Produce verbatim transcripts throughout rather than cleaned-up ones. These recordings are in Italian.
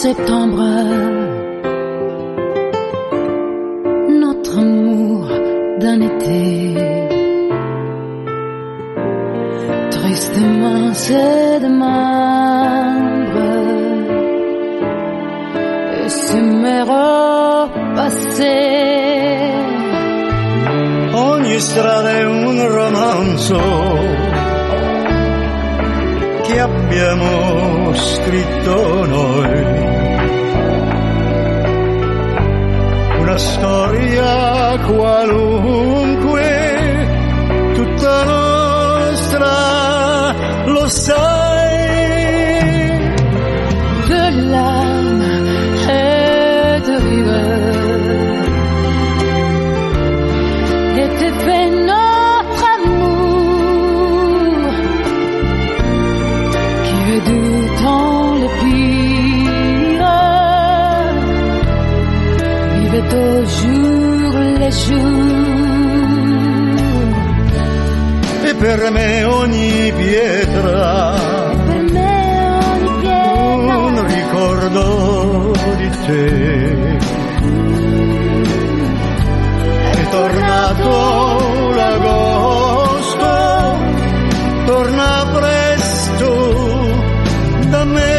septembre, notre amour d'un été tristement se démembre et se met repassé. Ogni strada è un romanzo che abbiamo scritto noi, una storia qualunque, tutta nostra, lo sai. De larmes et de rires, était fait notre amour qui redoutant le pire vivait au jour le jour. E per me ogni pietra, per me ogni pietra, un ricordo di te. È tornato l'agosto, torna presto da me.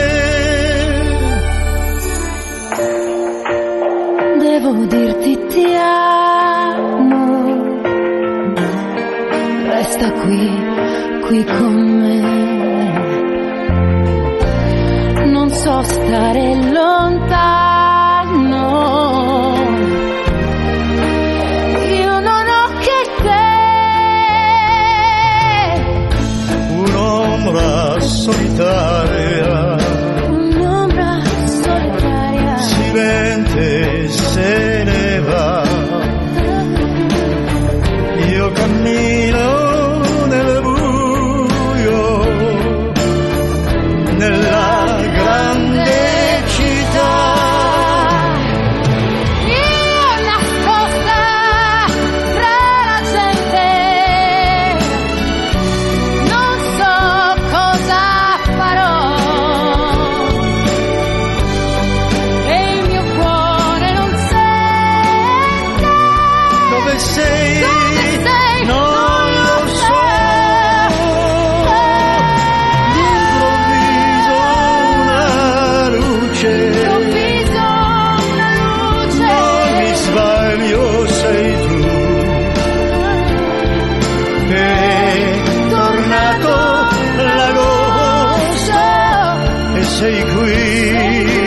Devo dirti ti amo, resta qui, qui con me. Non so stare lontano, io non ho che te. Un'ombra solitaria, un'ombra solitaria, silente se ne va. Io cammino nel buio, nella grande città. io nascosta tra la gente, non so cosa farò e il mio cuore non sente. Dove sei? Dove sei? Non lo so. D'improvviso una luce, Improvviso una luce, non mi sbaglio, sei tu. È tornato l'agosto e sei qui